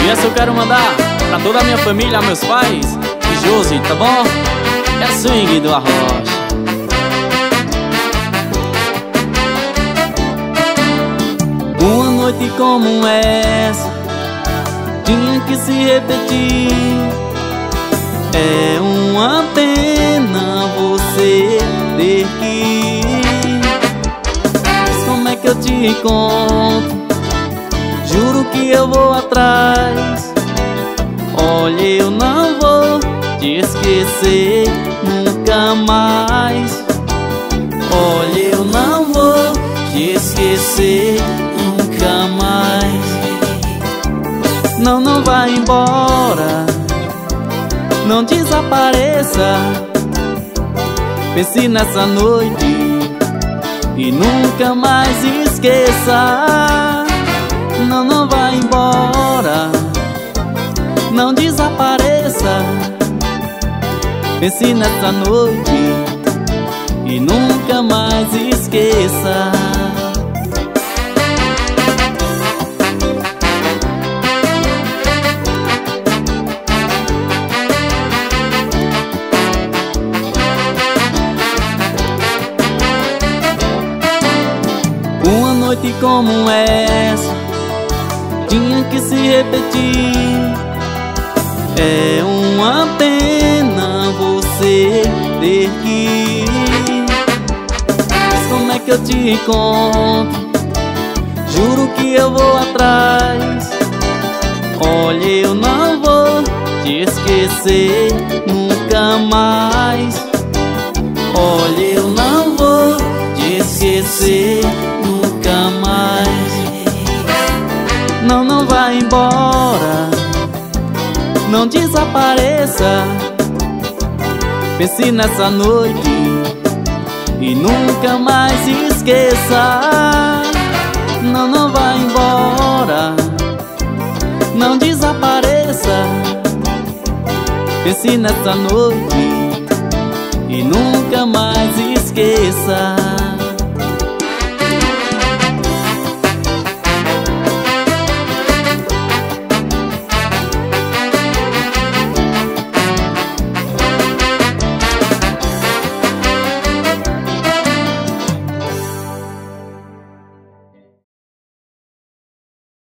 E essa eu quero mandar pra toda a minha família, meus pais e Josi, tá bom? É swing do Arrocha. Uma noite como essa tinha que se repetir. É uma pena você ter que ir. Mas como é que eu te encontro? Juro que eu vou atrás. Olha, eu não vou te esquecer nunca mais. Olha, eu não vou te esquecer nunca mais. Não, não vai embora, não desapareça. Pense nessa noite e nunca mais esqueça. Não, não vai embora, não desapareça. Pense nessa noite e nunca mais esqueça. Uma noite como essa tinha que se repetir. É uma pena você ter que ir. Mas como é que eu te encontro? Juro que eu vou atrás. Olha, eu não vou te esquecer nunca mais. Olha, eu não vou te esquecer nunca mais. Não, não vai embora, não desapareça. Pense nessa noite e nunca mais esqueça. Não, não vai embora, não desapareça. Pense nessa noite e nunca mais esqueça.